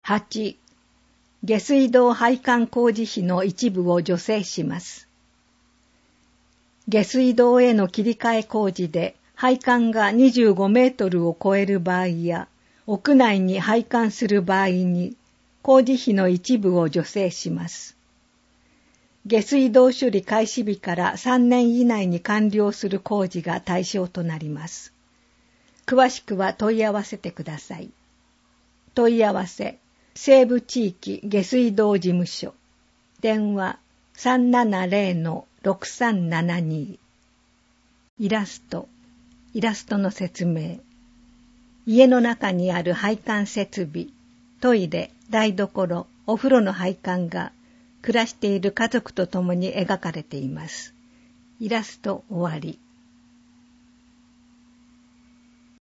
8、下水道配管工事費の一部を助成します。下水道への切り替え工事で配管が25メートルを超える場合や、屋内に配管する場合に工事費の一部を助成します。下水道処理開始日から3年以内に完了する工事が対象となります。詳しくは問い合わせてください。問い合わせ、西部地域下水道事務所。電話 370-6372。イラストの説明。家の中にある配管設備、トイレ、台所、お風呂の配管が暮らしている家族と共に描かれています。イラスト終わり。